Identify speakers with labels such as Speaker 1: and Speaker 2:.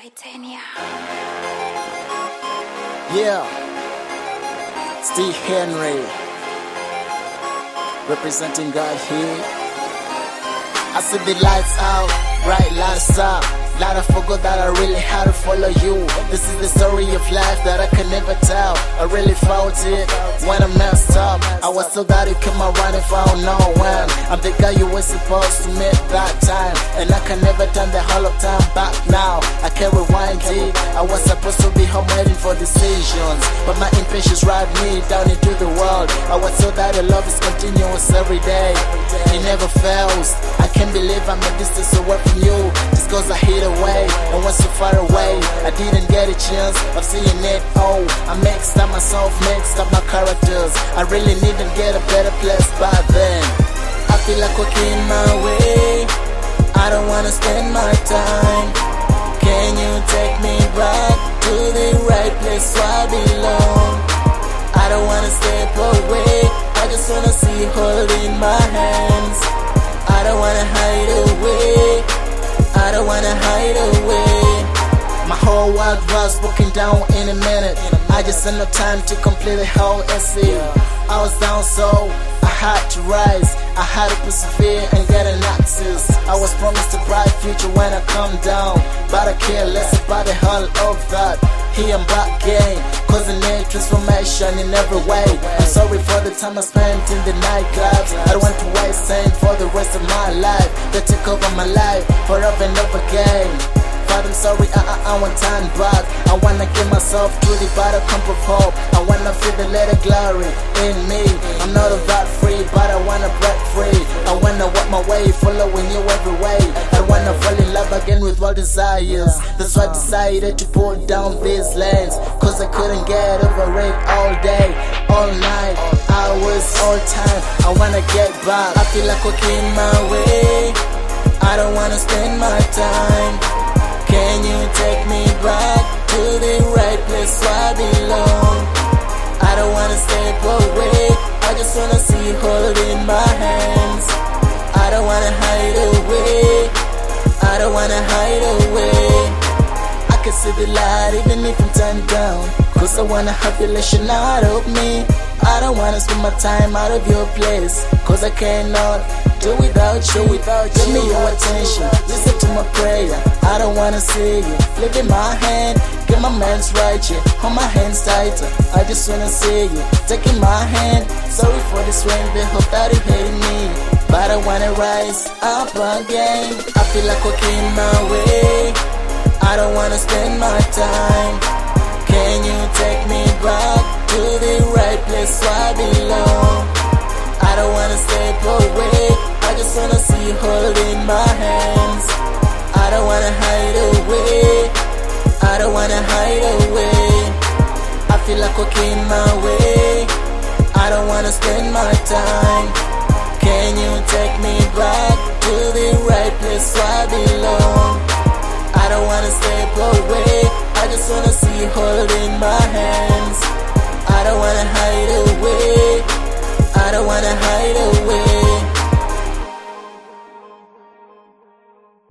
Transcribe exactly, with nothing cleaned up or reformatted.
Speaker 1: Titania.
Speaker 2: Yeah, Steve Henry, representing God here. I see the lights out, bright lights up. Lot of forgot that I really had to follow you. This is the story of life that I can never tell. I really felt it when I messed up. I was told that you came around if I don't know when. I'm the guy you were supposed to meet that time, and I can never turn the whole of time back now. I can't rewind it. I was supposed to be home waiting for decisions, but my impatience dragged me down into the world. I was told that the love is continuous every day. It never fails. I can't believe I'm a distance away from you, just cause I hid away, and once you're far away, I didn't get a chance of seeing it. Oh, I mixed up myself, mixed up my characters. I really need to get a better place by then. I feel like walking my way, I don't wanna spend my time. Can you take me back to the right place where I belong? I don't wanna step away, I just wanna see you holding my hands. I don't wanna hide away, I don't wanna hide away. My whole world was broken down in a minute. I just had no time to complete the whole essay. I was down, so I had to rise. I had to persevere and get an access. I was promised a bright future when I come down, but I care less about the whole of that. Here I'm back again, causing a transformation in every way. I'm sorry for the time I spent in the nightclubs. I don't want to waste time for the rest of my life. They take over my life forever and over again. But I'm sorry, I, I, I want time back. I wanna give myself to the buttercup of hope. I wanna feel the letter glory in me. I'm not about free, but I wanna break free. I wanna walk my way, following you every way. I wanna fall in love again with all desires. That's why I decided to put down these lands, cause I couldn't get over it all day, all night, hours, all time. I wanna get back. I feel like walking my way, I don't wanna spend my time. Can you take me back to the right place where I belong? I don't wanna step away, I just wanna see you holding my hands. I don't wanna hide away, I don't wanna hide away. I can see the light even if I'm turned down, cause I wanna have your relation out of me. I don't wanna spend my time out of your place, cause I cannot do without you, without you. Give me your attention, listen to my prayer. I don't wanna see you living my hand, get my man's right here, hold my hands tighter. I just wanna see you taking my hand. Sorry for this rain, they hope that you hating me, but I wanna rise up again. I feel like walking my way, I don't wanna spend my time. Can you take me back to the right place where I belong? I don't wanna step away, I just wanna see you holding my hands. I don't wanna hide away, I don't wanna hide away. I feel like walking my way, I don't wanna spend my time. Can you take me back to the right place where I belong? I don't wanna step away, I just wanna see